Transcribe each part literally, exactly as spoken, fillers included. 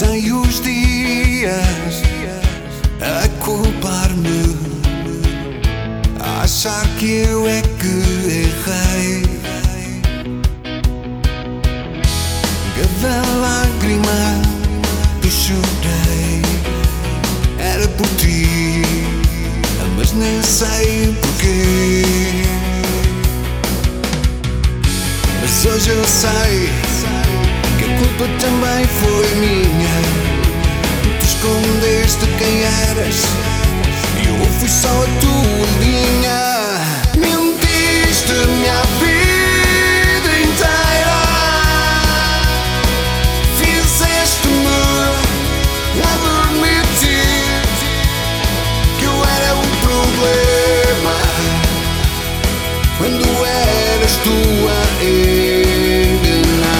Passei os dias a culpar-me, a achar que eu é que errei. Cada lágrima que chorei era por ti, mas nem sei porquê. Mas hoje eu sei que a culpa também foi minha. Tu escondeste quem eras e eu fui só a tua linha. Mentiste-me a vida inteira, fizeste-me admitir que eu era o problema quando eras tu a enganar.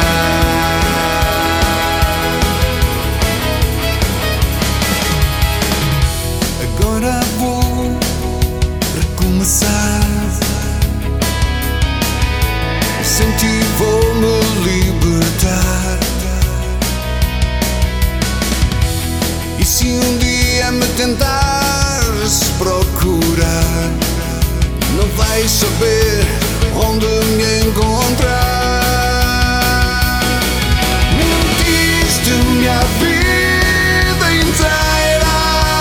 Agora vou recomeçar, sem ti vou-me libertar. E se um dia me tentares procurar, não vais saber onde me encontrar. Mentiste-me a vida inteira,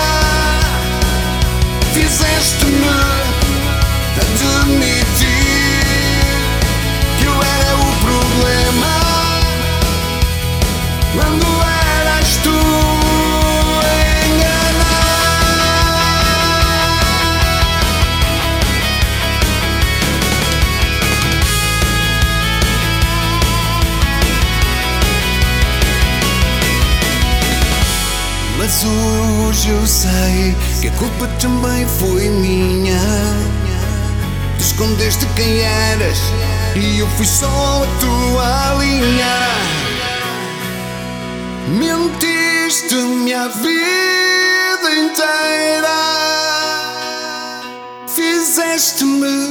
fizeste-me admitir que eu era o problema quando eras tu a enganar. Mas hoje eu sei que a culpa também foi minha. Tu escondeste quem eras e eu fui só a tua linha. Mentiste-me a vida inteira, fizeste-me